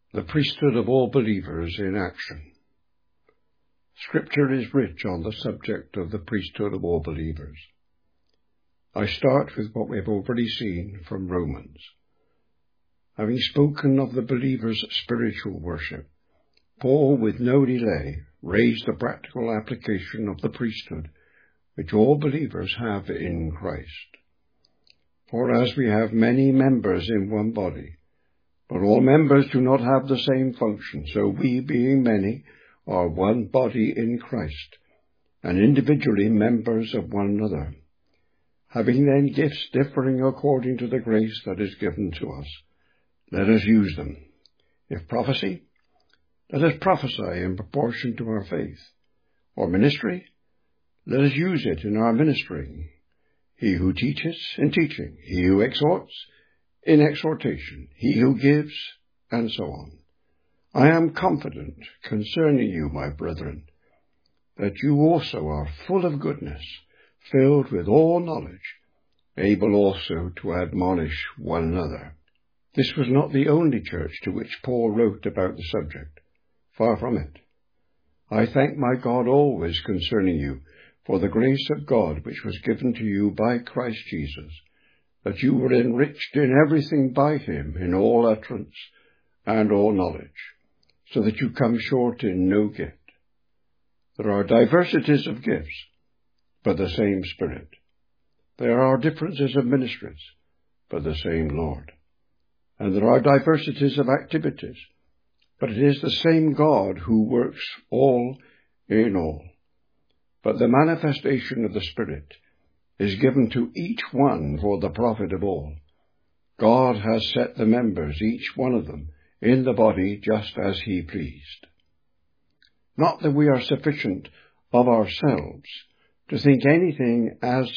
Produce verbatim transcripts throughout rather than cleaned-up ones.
The priesthood of all believers in action. Scripture is rich on the subject of the priesthood of all believers. I start with what we have already seen from Romans. Having spoken of the believer's spiritual worship, Paul, with no delay, raised the practical application of the priesthood which all believers have in Christ. For as we have many members in one body, but all members do not have the same function, so we, being many, are one body in Christ, and individually members of one another, having then gifts differing according to the grace that is given to us. Let us use them. If prophecy, let us prophesy in proportion to our faith. Or ministry, let us use it in our ministering. He who teaches, in teaching. He who exhorts, in exhortation. He who gives, and so on. I am confident concerning you, my brethren, that you also are full of goodness, filled with all knowledge, able also to admonish one another. This was not the only church to which Paul wrote about the subject. Far from it. I thank my God always concerning you for the grace of God which was given to you by Christ Jesus, that you were enriched in everything by him, in all utterance and all knowledge, so that you come short in no gift. There are diversities of gifts, but the same Spirit. There are differences of ministries, but the same Lord. And there are diversities of activities, but it is the same God who works all in all. But the manifestation of the Spirit is given to each one for the profit of all. God has set the members, each one of them, in the body just as he pleased. Not that we are sufficient of ourselves to think anything as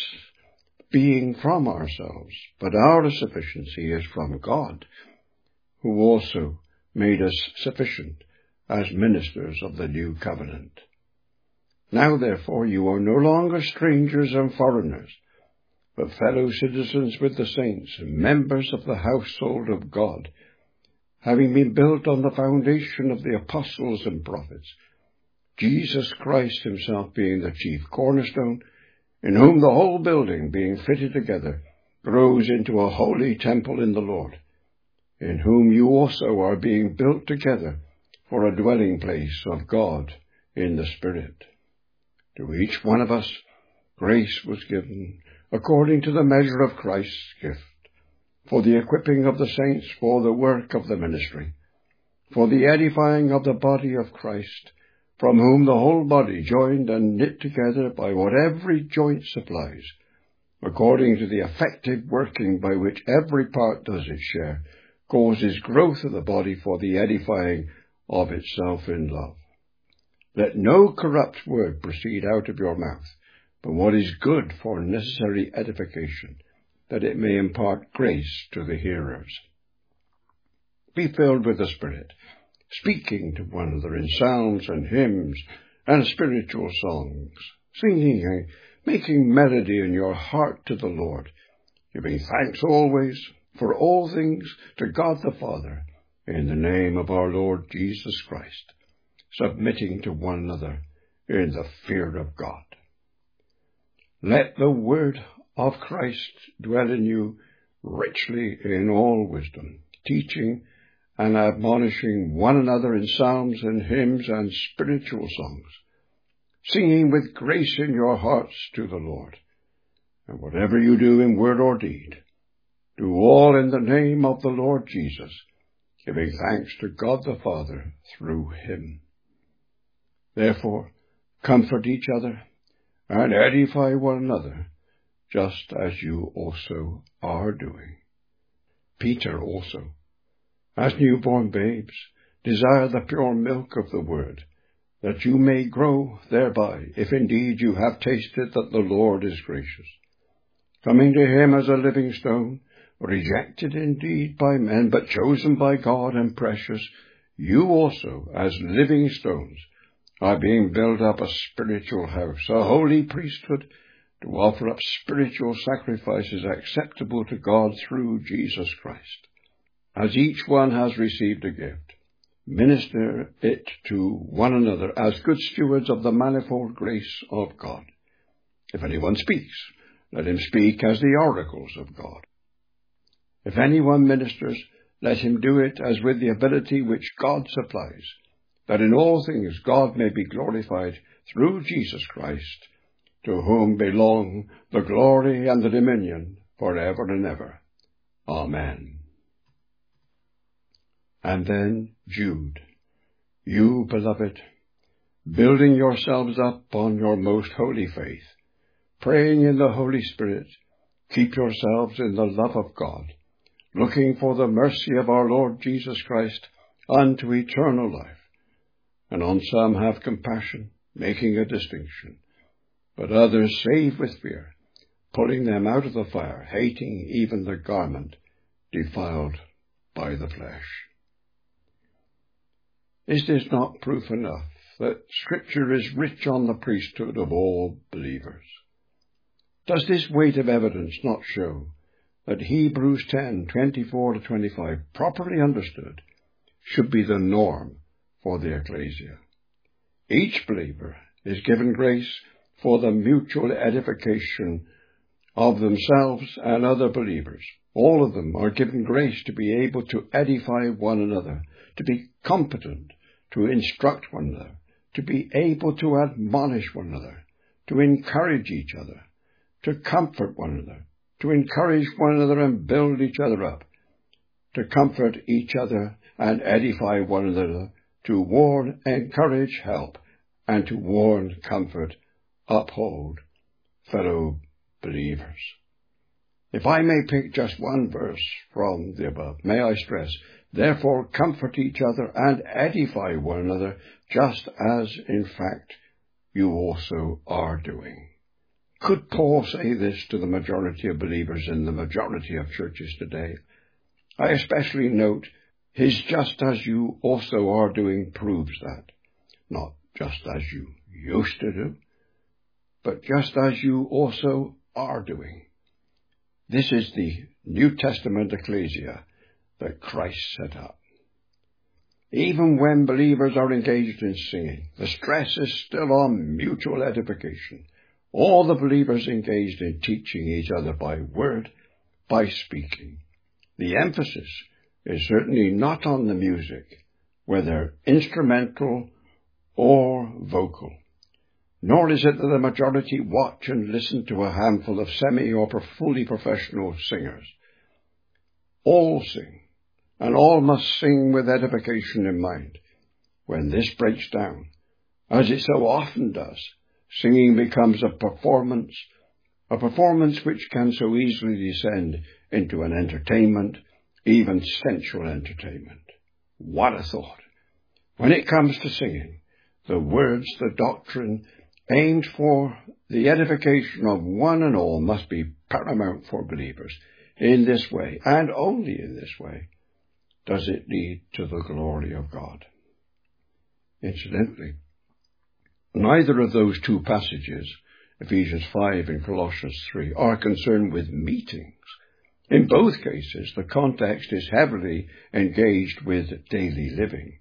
being from ourselves, but our sufficiency is from God, who also made us sufficient as ministers of the new covenant. Now, therefore, you are no longer strangers and foreigners, but fellow citizens with the saints and members of the household of God, having been built on the foundation of the apostles and prophets, Jesus Christ himself being the chief cornerstone, in whom the whole building, being fitted together, grows into a holy temple in the Lord, in whom you also are being built together for a dwelling place of God in the Spirit. To each one of us grace was given according to the measure of Christ's gift, for the equipping of the saints for the work of the ministry, for the edifying of the body of Christ, from whom the whole body, joined and knit together by what every joint supplies, according to the effective working by which every part does its share, causes growth of the body for the edifying of itself in love. Let no corrupt word proceed out of your mouth, but what is good for necessary edification, that it may impart grace to the hearers. Be filled with the Spirit, speaking to one another in psalms and hymns and spiritual songs, singing and making melody in your heart to the Lord, giving thanks always for all things to God the Father, in the name of our Lord Jesus Christ, submitting to one another in the fear of God. Let the word of Christ dwell in you richly in all wisdom, teaching and admonishing one another in psalms and hymns and spiritual songs, singing with grace in your hearts to the Lord. And whatever you do in word or deed, do all in the name of the Lord Jesus, giving thanks to God the Father through him. Therefore, comfort each other and edify one another, just as you also are doing. Peter also, as newborn babes, desire the pure milk of the word, that you may grow thereby, if indeed you have tasted that the Lord is gracious. Coming to him as a living stone, rejected indeed by men, but chosen by God and precious, you also, as living stones, are being built up a spiritual house, a holy priesthood, to offer up spiritual sacrifices acceptable to God through Jesus Christ. As each one has received a gift, minister it to one another as good stewards of the manifold grace of God. If anyone speaks, let him speak as the oracles of God. If anyone ministers, let him do it as with the ability which God supplies, that in all things God may be glorified through Jesus Christ, to whom belong the glory and the dominion forever and ever. Amen. And then Jude, you, beloved, building yourselves up on your most holy faith, praying in the Holy Spirit, keep yourselves in the love of God, looking for the mercy of our Lord Jesus Christ unto eternal life. And on some have compassion, making a distinction, but others save with fear, pulling them out of the fire, hating even the garment defiled by the flesh. Is this not proof enough that Scripture is rich on the priesthood of all believers? Does this weight of evidence not show that Hebrews ten, twenty-four to twenty-five, properly understood, should be the norm for the ecclesia? Each believer is given grace for the mutual edification of themselves and other believers. All of them are given grace to be able to edify one another, to be competent to instruct one another, to be able to admonish one another, to encourage each other, to comfort one another, to encourage one another and build each other up, to comfort each other and edify one another, to warn, encourage, help, and to warn, comfort, uphold fellow believers. If I may pick just one verse from the above, may I stress, therefore comfort each other and edify one another, just as, in fact, you also are doing. Could Paul say this to the majority of believers in the majority of churches today? I especially note his just as you also are doing proves that. Not just as you used to do, but just as you also are doing. This is the New Testament ecclesia that Christ set up. Even when believers are engaged in singing, the stress is still on mutual edification. All the believers engaged in teaching each other by word, by speaking. The emphasis is certainly not on the music, whether instrumental or vocal. Nor is it that the majority watch and listen to a handful of semi or fully professional singers. All sing, and all must sing with edification in mind. When this breaks down, as it so often does, singing becomes a performance, a performance which can so easily descend into an entertainment, even sensual entertainment. What a thought! When it comes to singing, the words, the doctrine, aimed for the edification of one and all must be paramount for believers. In this way, and only in this way, does it lead to the glory of God. Incidentally, neither of those two passages, Ephesians five and Colossians three, are concerned with meetings. In both cases, the context is heavily engaged with daily living.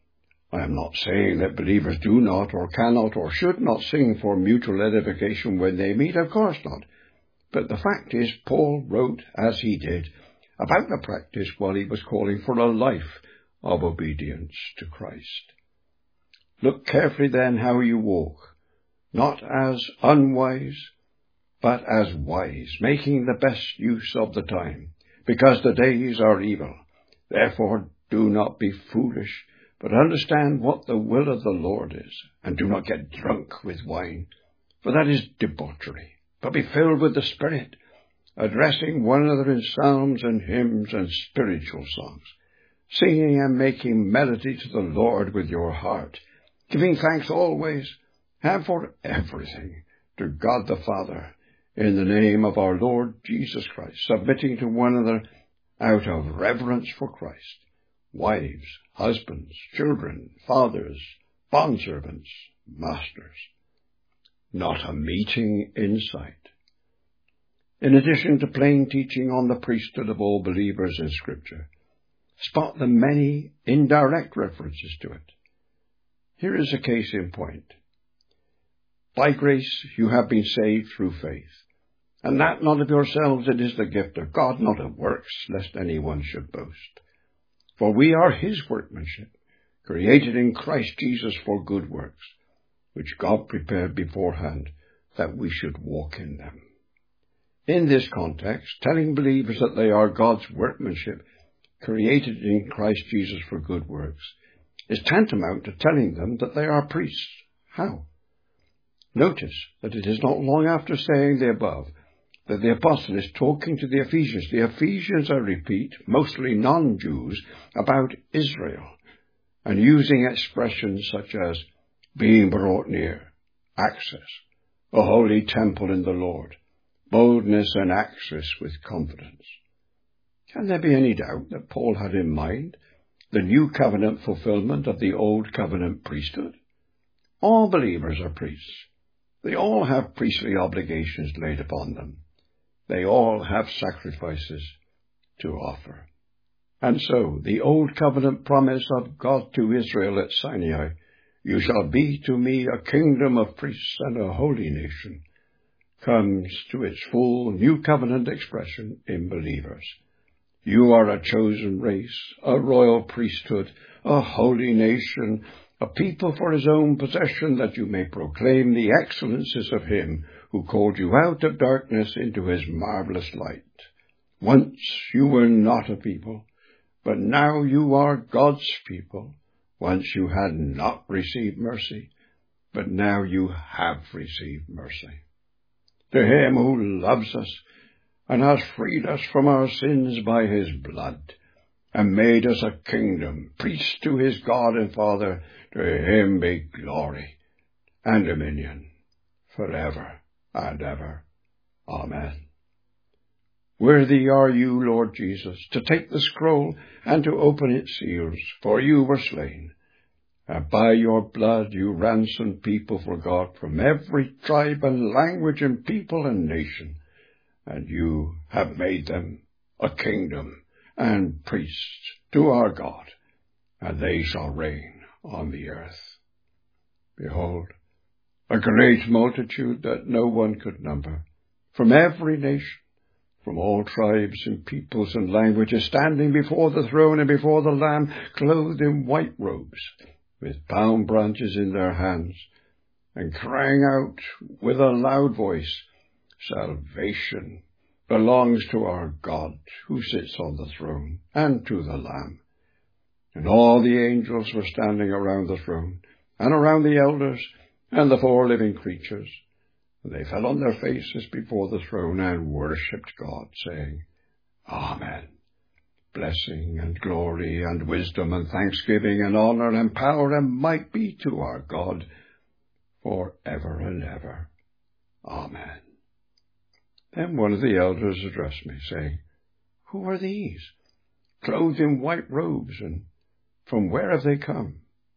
I am not saying that believers do not or cannot or should not sing for mutual edification when they meet. Of course not. But the fact is, Paul wrote, as he did, about the practice while he was calling for a life of obedience to Christ. Look carefully then how you walk, not as unwise, but as wise, making the best use of the time, because the days are evil. Therefore do not be foolish, but understand what the will of the Lord is, and do not get drunk with wine, for that is debauchery, but be filled with the Spirit, addressing one another in psalms and hymns and spiritual songs, singing and making melody to the Lord with your heart, giving thanks always and for everything to God the Father, in the name of our Lord Jesus Christ, submitting to one another out of reverence for Christ. Wives, husbands, children, fathers, bondservants, masters. Not a meeting in sight. In addition to plain teaching on the priesthood of all believers in Scripture, spot the many indirect references to it. Here is a case in point. By grace you have been saved through faith, and that not of yourselves, it is the gift of God, not of works, lest anyone should boast. For we are his workmanship, created in Christ Jesus for good works, which God prepared beforehand that we should walk in them. In this context, telling believers that they are God's workmanship, created in Christ Jesus for good works, is tantamount to telling them that they are priests. How? Notice that it is not long after saying the above that the apostle is talking to the Ephesians. The Ephesians, I repeat, mostly non-Jews, about Israel, and using expressions such as being brought near, access, a holy temple in the Lord, boldness and access with confidence. Can there be any doubt that Paul had in mind the new covenant fulfillment of the old covenant priesthood? All believers are priests. They all have priestly obligations laid upon them. They all have sacrifices to offer. And so, the old covenant promise of God to Israel at Sinai, "You shall be to me a kingdom of priests and a holy nation," comes to its full new covenant expression in believers. You are a chosen race, a royal priesthood, a holy nation, a people for his own possession, that you may proclaim the excellencies of him who called you out of darkness into his marvelous light. Once you were not a people, but now you are God's people. Once you had not received mercy, but now you have received mercy. To him who loves us and has freed us from our sins by his blood, and made us a kingdom, priests to his God and Father, to him be glory and dominion forever and ever. Amen. Worthy are you, Lord Jesus, to take the scroll and to open its seals, for you were slain, and by your blood you ransomed people for God from every tribe and language and people and nation, and you have made them a kingdom and priests to our God, and they shall reign on the earth. Behold, a great multitude that no one could number, from every nation, from all tribes and peoples and languages, standing before the throne and before the Lamb, clothed in white robes, with palm branches in their hands, and crying out with a loud voice, "Salvation belongs to our God, who sits on the throne, and to the Lamb." And all the angels were standing around the throne, and around the elders, and the four living creatures. And they fell on their faces before the throne and worshipped God, saying, Amen. Blessing and glory and wisdom and thanksgiving and honor and power and might be to our God for ever and ever. Amen. Then one of the elders addressed me, saying, Who are these, clothed in white robes, and from where have they come?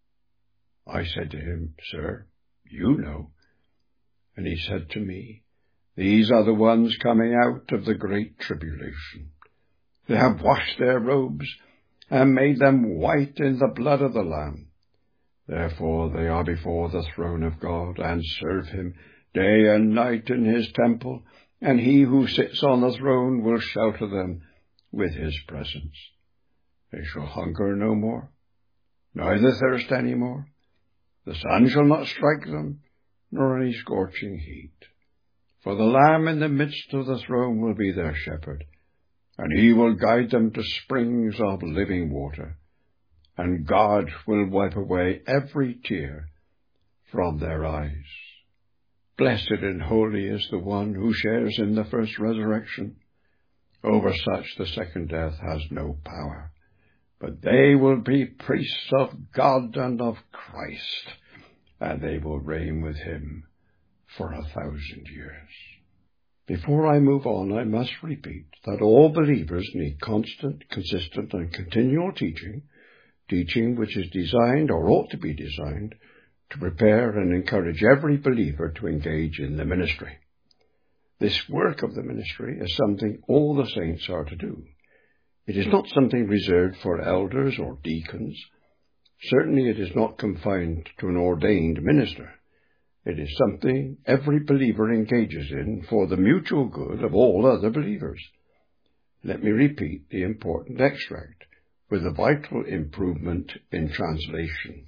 I said to him, Sir, you know. And he said to me, These are the ones coming out of the great tribulation. They have washed their robes and made them white in the blood of the Lamb. Therefore they are before the throne of God and serve him day and night in his temple, and he who sits on the throne will shelter them with his presence. They shall hunger no more, neither thirst any more. The sun shall not strike them, nor any scorching heat. For the Lamb in the midst of the throne will be their shepherd, and he will guide them to springs of living water, and God will wipe away every tear from their eyes. Blessed and holy is the one who shares in the first resurrection. Over such the second death has no power, but they will be priests of God and of Christ, and they will reign with him for a thousand years. Before I move on, I must repeat that all believers need constant, consistent, and continual teaching, teaching which is designed, or ought to be designed, to prepare and encourage every believer to engage in the ministry. This work of the ministry is something all the saints are to do. It is not something reserved for elders or deacons. Certainly it is not confined to an ordained minister. It is something every believer engages in for the mutual good of all other believers. Let me repeat the important extract with a vital improvement in translation.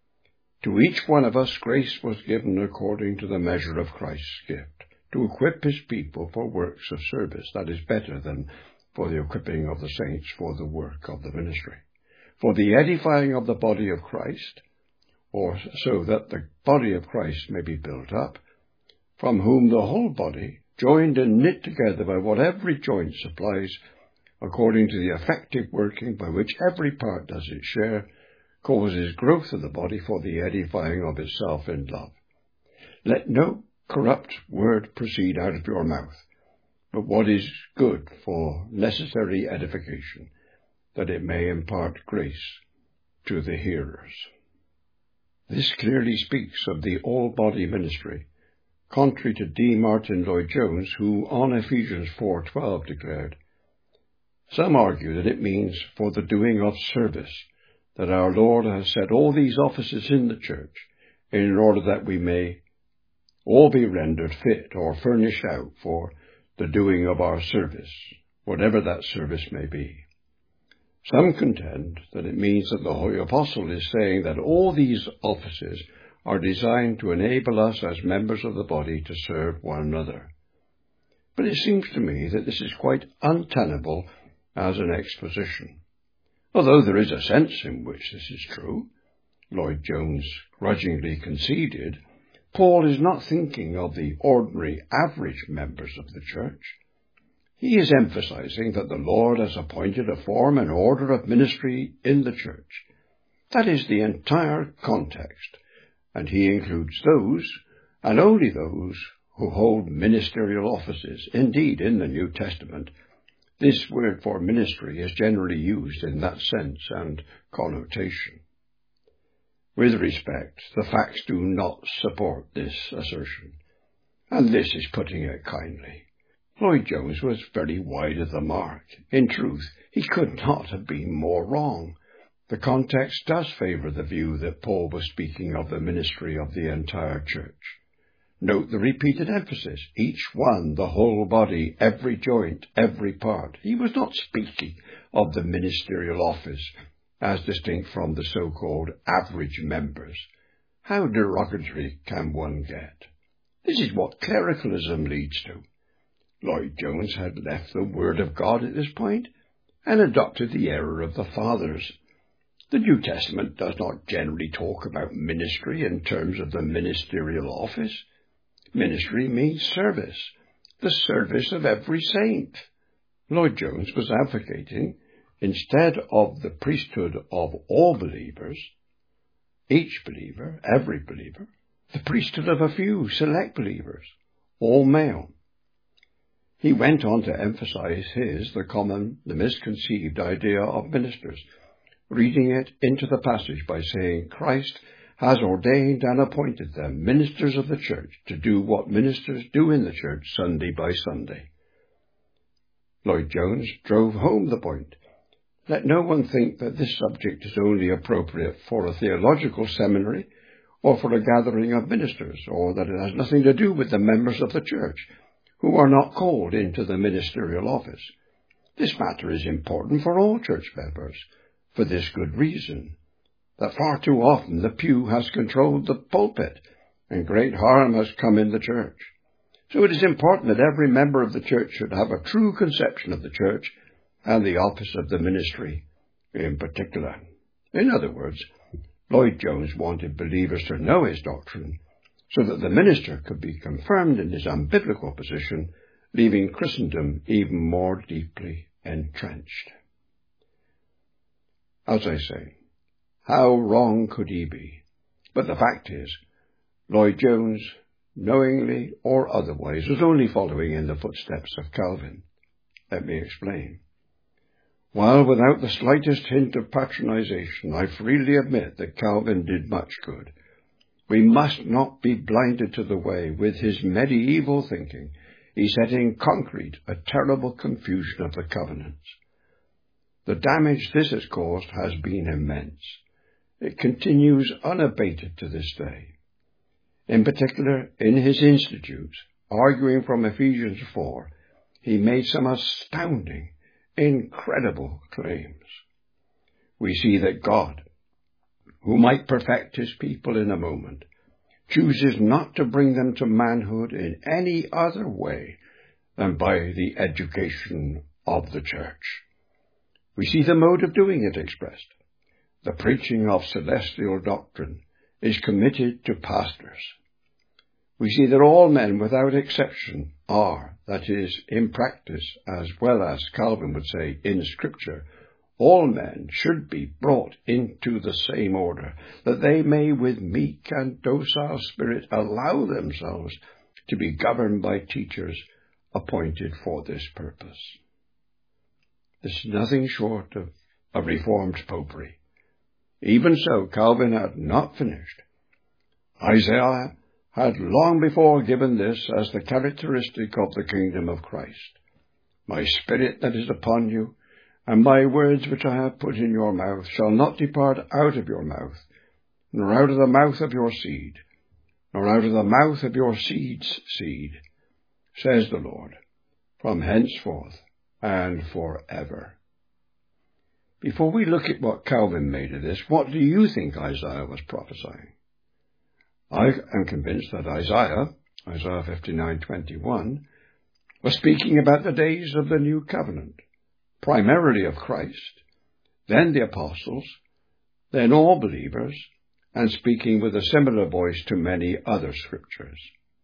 To each one of us grace was given according to the measure of Christ's gift, to equip his people for works of service, that is better than for the equipping of the saints for the work of the ministry, for the edifying of the body of Christ, or so that the body of Christ may be built up, from whom the whole body, joined and knit together by what every joint supplies, according to the effective working by which every part does its share, causes growth of the body for the edifying of itself in love. Let no corrupt word proceed out of your mouth, but what is good for necessary edification, that it may impart grace to the hearers. This clearly speaks of the all-body ministry, contrary to D. Martin Lloyd-Jones, who on Ephesians four twelve declared, "Some argue that it means for the doing of service, that our Lord has set all these offices in the church, in order that we may all be rendered fit or furnished out for the doing of our service, whatever that service may be." Some contend that it means that the Holy Apostle is saying that all these offices are designed to enable us as members of the body to serve one another. But it seems to me that this is quite untenable as an exposition. Although there is a sense in which this is true, Lloyd-Jones grudgingly conceded, Paul is not thinking of the ordinary average members of the church. He is emphasizing that the Lord has appointed a form and order of ministry in the church. That is the entire context, and he includes those, and only those, who hold ministerial offices. Indeed, in the New Testament, this word for ministry is generally used in that sense and connotation. With respect, the facts do not support this assertion, and this is putting it kindly. Lloyd-Jones was very wide of the mark. In truth, he could not have been more wrong. The context does favor the view that Paul was speaking of the ministry of the entire church. Note the repeated emphasis, each one, the whole body, every joint, every part. He was not speaking of the ministerial office as distinct from the so-called average members. How derogatory can one get? This is what clericalism leads to. Lloyd-Jones had left the Word of God at this point and adopted the error of the Fathers. The New Testament does not generally talk about ministry in terms of the ministerial office. Ministry means service, the service of every saint. Lloyd-Jones was advocating, instead of the priesthood of all believers, each believer, every believer, the priesthood of a few select believers, all male. He went on to emphasize his, the common, the misconceived idea of ministers, reading it into the passage by saying, Christ has ordained and appointed them ministers of the church to do what ministers do in the church Sunday by Sunday. Lloyd-Jones drove home the point. Let no one think that this subject is only appropriate for a theological seminary or for a gathering of ministers, or that it has nothing to do with the members of the church who are not called into the ministerial office. This matter is important for all church members, for this good reason, that far too often the pew has controlled the pulpit, and great harm has come in the church. So it is important that every member of the church should have a true conception of the church and the office of the ministry in particular. In other words, Lloyd-Jones wanted believers to know his doctrine so that the minister could be confirmed in his unbiblical position, leaving Christendom even more deeply entrenched. As I say, how wrong could he be? But the fact is, Lloyd-Jones, knowingly or otherwise, was only following in the footsteps of Calvin. Let me explain. While without the slightest hint of patronization, I freely admit that Calvin did much good, we must not be blinded to the way, with his medieval thinking, he set in concrete a terrible confusion of the covenants. The damage this has caused has been immense. It continues unabated to this day. In particular, in his Institutes, arguing from Ephesians four, he made some astounding, incredible claims. We see that God, who might perfect his people in a moment, chooses not to bring them to manhood in any other way than by the education of the church. We see the mode of doing it expressed. The preaching of celestial doctrine is committed to pastors. We see that all men, without exception, are, that is, in practice, as well as Calvin would say, in Scripture, all men should be brought into the same order, that they may with meek and docile spirit allow themselves to be governed by teachers appointed for this purpose. This is nothing short of a reformed popery. Even so, Calvin had not finished. Isaiah had long before given this as the characteristic of the kingdom of Christ. My spirit that is upon you, and my words which I have put in your mouth, shall not depart out of your mouth, nor out of the mouth of your seed, nor out of the mouth of your seed's seed, says the Lord, from henceforth and forever. Before we look at what Calvin made of this, what do you think Isaiah was prophesying? I am convinced that Isaiah, Isaiah fifty-nine twenty-one, was speaking about the days of the new covenant, primarily of Christ, then the apostles, then all believers, and speaking with a similar voice to many other scriptures.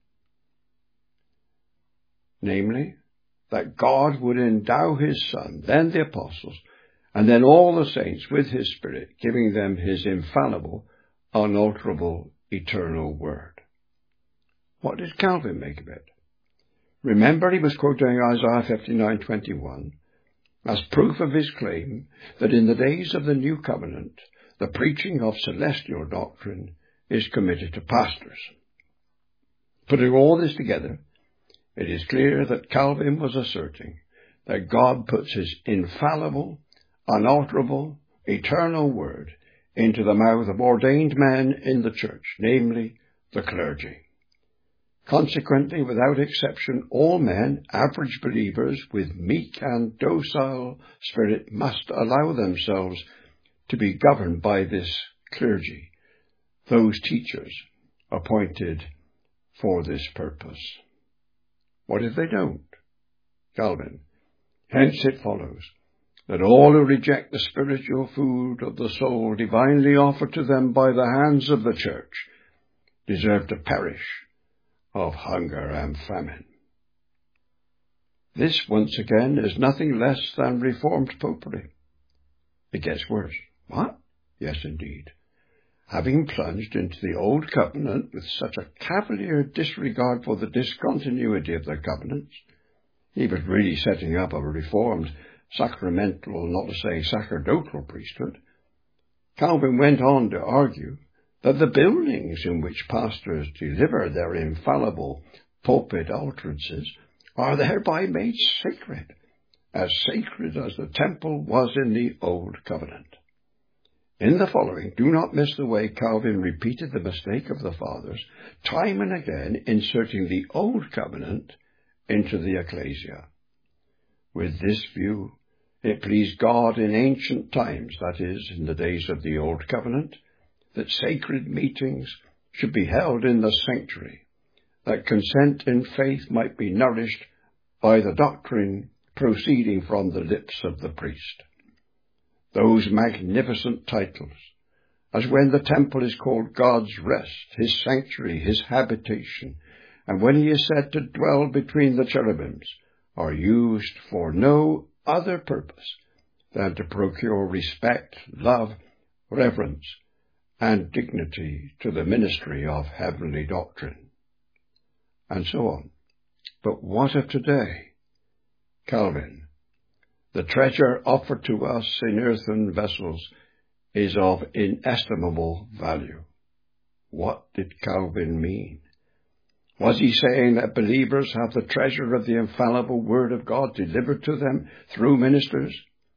Namely, that God would endow his Son, then the apostles, and then all the saints with his Spirit, giving them his infallible, unalterable, eternal word. What did Calvin make of it? Remember, he was quoting Isaiah fifty-nine twenty-one as proof of his claim that in the days of the new covenant, the preaching of celestial doctrine is committed to pastors. Putting all this together, it is clear that Calvin was asserting that God puts his infallible, unalterable, eternal word into the mouth of ordained men in the church, namely the clergy. Consequently, without exception, all men, average believers with meek and docile spirit, must allow themselves to be governed by this clergy, those teachers appointed for this purpose. What if they don't? Calvin. Hence it follows that all who reject the spiritual food of the soul divinely offered to them by the hands of the church deserve to perish of hunger and famine. This, once again, is nothing less than Reformed popery. It gets worse. What? Yes, indeed. Having plunged into the Old Covenant with such a cavalier disregard for the discontinuity of the covenants, he was really setting up a reformed sacramental, not to say sacerdotal priesthood. Calvin went on to argue that the buildings in which pastors deliver their infallible pulpit utterances are thereby made sacred, as sacred as the temple was in the Old Covenant. In the following, do not miss the way Calvin repeated the mistake of the fathers, time and again inserting the Old Covenant into the ecclesia. With this view, it pleased God in ancient times, that is, in the days of the Old Covenant, that sacred meetings should be held in the sanctuary, that consent in faith might be nourished by the doctrine proceeding from the lips of the priest. Those magnificent titles, as when the temple is called God's rest, his sanctuary, his habitation, and when he is said to dwell between the cherubims, are used for no other purpose than to procure respect, love, reverence, and dignity to the ministry of heavenly doctrine. And so on. But what of today? Calvin. The treasure offered to us in earthen vessels is of inestimable value. What did Calvin mean? Was he saying that believers have the treasure of the infallible Word of God delivered to them through ministers?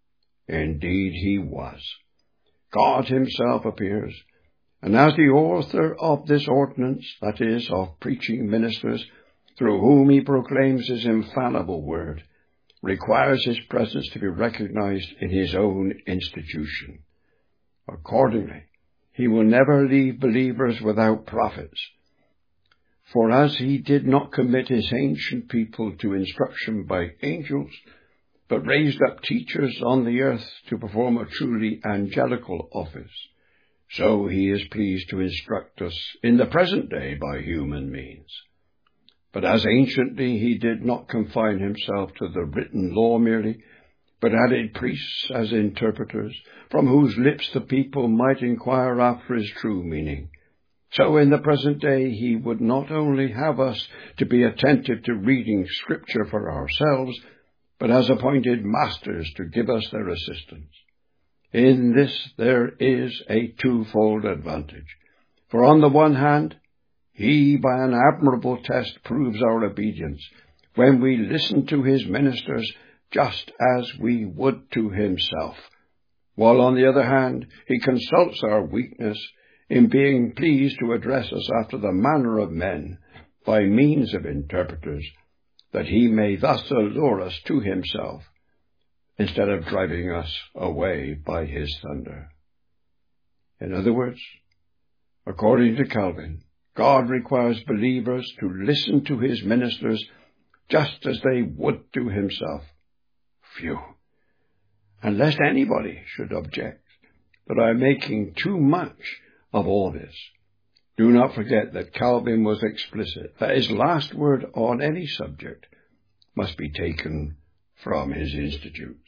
Indeed he was. God himself appears, and as the author of this ordinance, that is, of preaching ministers, through whom he proclaims his infallible word, requires his presence to be recognized in his own institution. Accordingly, he will never leave believers without prophets. For as he did not commit his ancient people to instruction by angels, but raised up teachers on the earth to perform a truly angelical office, so he is pleased to instruct us in the present day by human means. But as anciently he did not confine himself to the written law merely, but added priests as interpreters, from whose lips the people might inquire after his true meaning, so in the present day he would not only have us to be attentive to reading Scripture for ourselves, but has appointed masters to give us their assistance. In this there is a twofold advantage. For on the one hand, he by an admirable test proves our obedience, when we listen to his ministers just as we would to himself, while on the other hand he consults our weakness in being pleased to address us after the manner of men by means of interpreters, that he may thus allure us to himself, instead of driving us away by his thunder. In other words, according to Calvin, God requires believers to listen to his ministers just as they would to himself. Phew! And lest anybody should object that I am making too much of all this, do not forget that Calvin was explicit that his last word on any subject must be taken from his Institutes.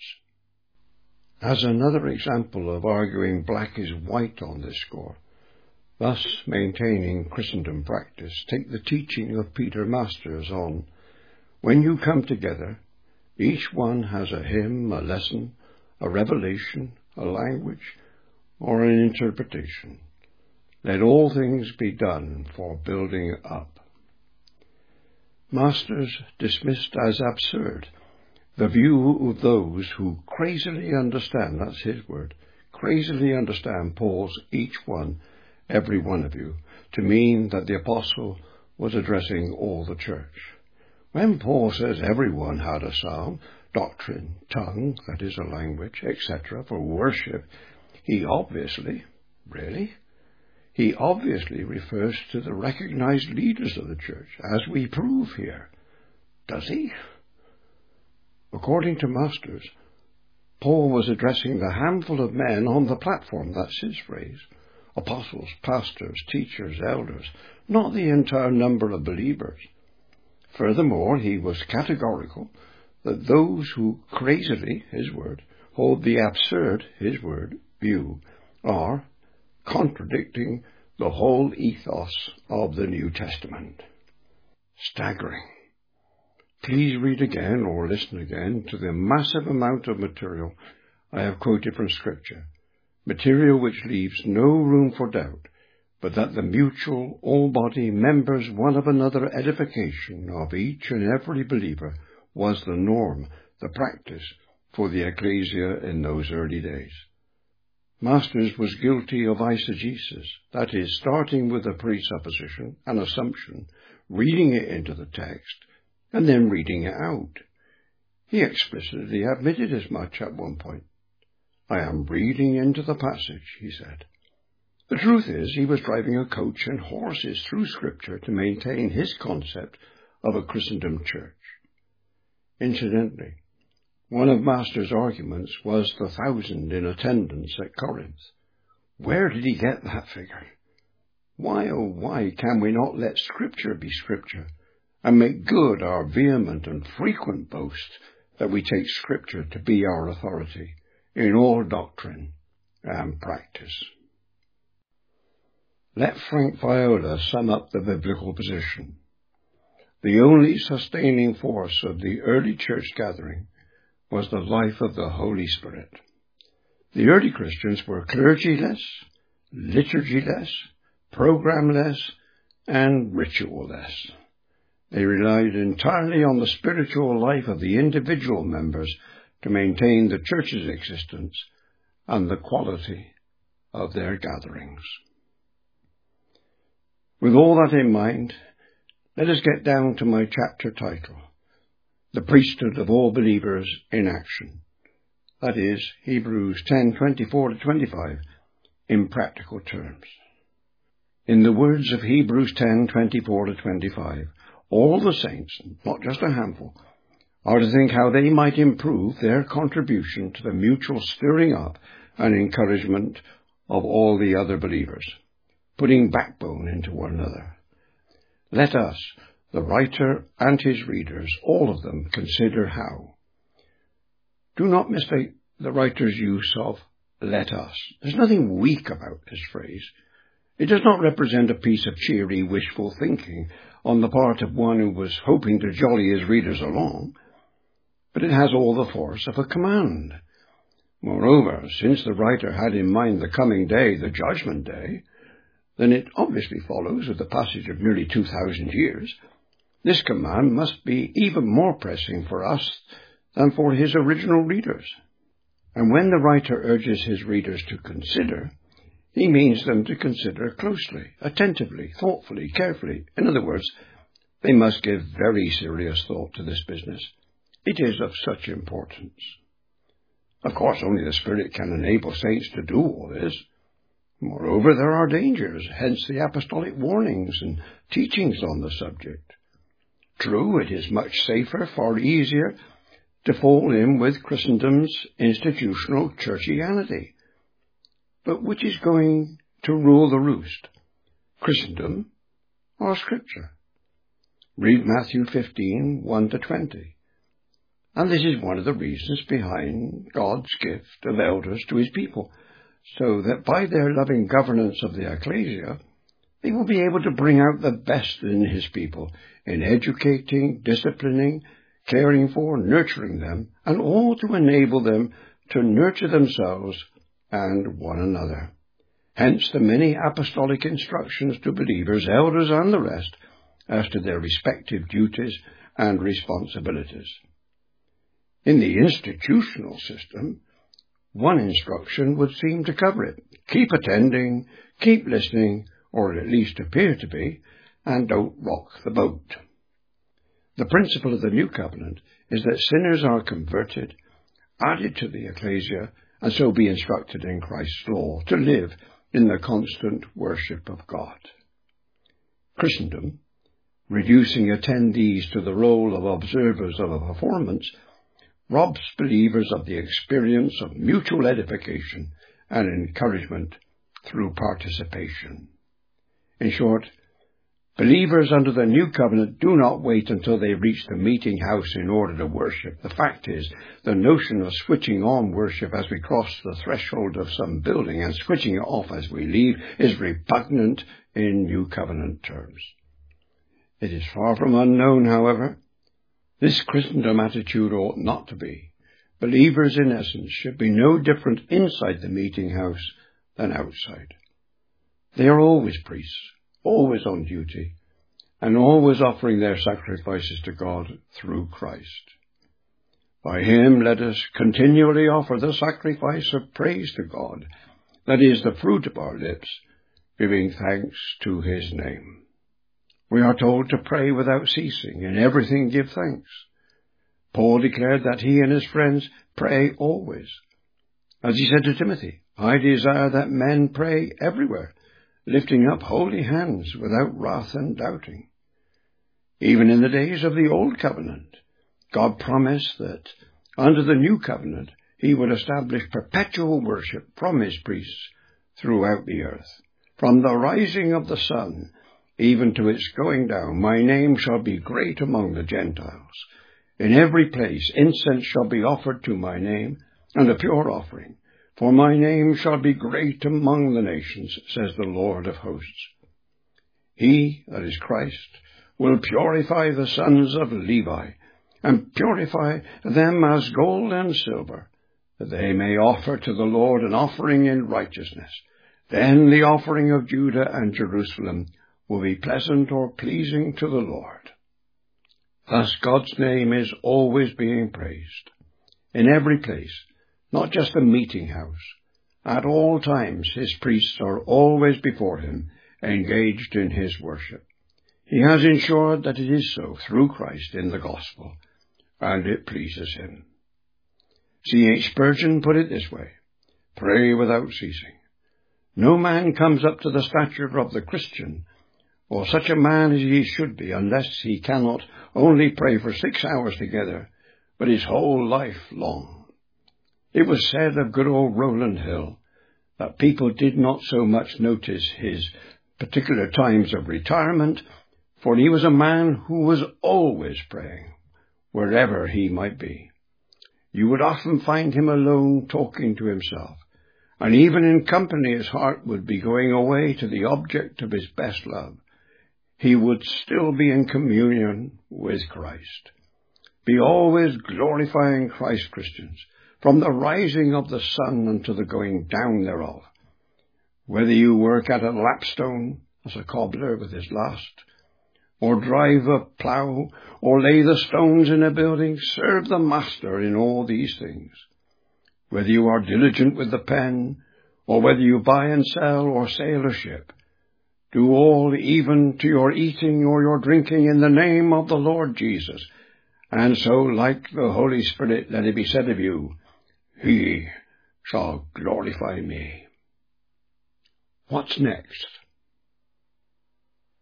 As another example of arguing black is white on this score, thus maintaining Christendom practice, take the teaching of Peter Masters on, when you come together, each one has a hymn, a lesson, a revelation, a language, or an interpretation. Let all things be done for building up. Masters dismissed as absurd the view of those who crazily understand, that's his word, crazily understand Paul's each one, every one of you, to mean that the apostle was addressing all the church. When Paul says everyone had a psalm, doctrine, tongue, that is a language, et cetera, for worship, he obviously, really, he obviously refers to the recognized leaders of the church, as we prove here. Does he? According to Masters, Paul was addressing the handful of men on the platform, that's his phrase, apostles, pastors, teachers, elders, not the entire number of believers. Furthermore, he was categorical that those who crazily, his word, hold the absurd, his word, view, are contradicting the whole ethos of the New Testament. Staggering. Please read again or listen again to the massive amount of material I have quoted from Scripture, material which leaves no room for doubt, but that the mutual, all-body members one of another edification of each and every believer was the norm, the practice, for the ecclesia in those early days. Masters was guilty of eisegesis, that is, starting with a presupposition, an assumption, reading it into the text, and then reading it out. He explicitly admitted as much at one point. I am reading into the passage, he said. The truth is, he was driving a coach and horses through Scripture to maintain his concept of a Christendom church. Incidentally, one of Masters' arguments was the thousand in attendance at Corinth. Where did he get that figure? Why, oh why, can we not let Scripture be Scripture, and make good our vehement and frequent boast that we take Scripture to be our authority in all doctrine and practice? Let Frank Viola sum up the biblical position. The only sustaining force of the early church gathering was the life of the Holy Spirit. The early Christians were clergy-less, liturgy-less, program-less, and ritual-less. They relied entirely on the spiritual life of the individual members to maintain the church's existence and the quality of their gatherings. With all that in mind, let us get down to my chapter title, The Priesthood of All Believers in Action. That is, Hebrews ten twenty-four to twenty-five, in practical terms. In the words of Hebrews ten twenty-four to twenty-five, all the saints, not just a handful, are to think how they might improve their contribution to the mutual stirring up and encouragement of all the other believers, putting backbone into one another. Let us, the writer and his readers, all of them, consider how. Do not mistake the writer's use of let us. There's nothing weak about this phrase. It does not represent a piece of cheery, wishful thinking on the part of one who was hoping to jolly his readers along, but it has all the force of a command. Moreover, since the writer had in mind the coming day, the judgment day, then it obviously follows, with the passage of nearly two thousand years, this command must be even more pressing for us than for his original readers. And when the writer urges his readers to consider, he means them to consider closely, attentively, thoughtfully, carefully. In other words, they must give very serious thought to this business. It is of such importance. Of course, only the Spirit can enable saints to do all this. Moreover, there are dangers, hence the apostolic warnings and teachings on the subject. True, it is much safer, far easier, to fall in with Christendom's institutional churchianity. But which is going to rule the roost, Christendom or Scripture? Read Matthew fifteen, one to twenty. And this is one of the reasons behind God's gift of elders to his people, so that by their loving governance of the ecclesia, they will be able to bring out the best in his people in educating, disciplining, caring for, nurturing them, and all to enable them to nurture themselves and one another. Hence the many apostolic instructions to believers, elders, and the rest, as to their respective duties and responsibilities. In the institutional system, one instruction would seem to cover it. Keep attending, keep listening, or at least appear to be, and don't rock the boat. The principle of the New Covenant is that sinners are converted, added to the ecclesia, and so be instructed in Christ's law to live in the constant worship of God. Christendom, reducing attendees to the role of observers of a performance, robs believers of the experience of mutual edification and encouragement through participation. In short, believers under the New Covenant do not wait until they reach the meeting house in order to worship. The fact is, the notion of switching on worship as we cross the threshold of some building and switching it off as we leave is repugnant in New Covenant terms. It is far from unknown, however. This Christendom attitude ought not to be. Believers, in essence, should be no different inside the meeting house than outside. They are always priests, always on duty, and always offering their sacrifices to God through Christ. By him let us continually offer the sacrifice of praise to God, that is, the fruit of our lips, giving thanks to his name. We are told to pray without ceasing, in everything give thanks. Paul declared that he and his friends pray always. As he said to Timothy, I desire that men pray everywhere, lifting up holy hands without wrath and doubting. Even in the days of the Old Covenant, God promised that under the New Covenant he would establish perpetual worship from his priests throughout the earth. From the rising of the sun even to its going down, my name shall be great among the Gentiles. In every place incense shall be offered to my name, and a pure offering. For my name shall be great among the nations, says the Lord of hosts. He, that is Christ, will purify the sons of Levi, and purify them as gold and silver, that they may offer to the Lord an offering in righteousness. Then the offering of Judah and Jerusalem will be pleasant or pleasing to the Lord. Thus God's name is always being praised. in every place, not just a meeting house. At all times his priests are always before him, engaged in his worship. He has ensured that it is so through Christ in the gospel, and it pleases him. C H Spurgeon put it this way: pray without ceasing. No man comes up to the stature of the Christian, or such a man as he should be, unless he cannot only pray for six hours together, but his whole life long. It was said of good old Rowland Hill that people did not so much notice his particular times of retirement, for he was a man who was always praying, wherever he might be. You would often find him alone talking to himself, and even in company his heart would be going away to the object of his best love. He would still be in communion with Christ. Be always glorifying Christ, Christians, from the rising of the sun unto the going down thereof. Whether you work at a lapstone, as a cobbler with his last, or drive a plough, or lay the stones in a building, serve the Master in all these things. Whether you are diligent with the pen, or whether you buy and sell, or sail a ship, do all, even to your eating or your drinking, in the name of the Lord Jesus. And so, like the Holy Spirit, let it be said of you, He shall glorify me. What's next?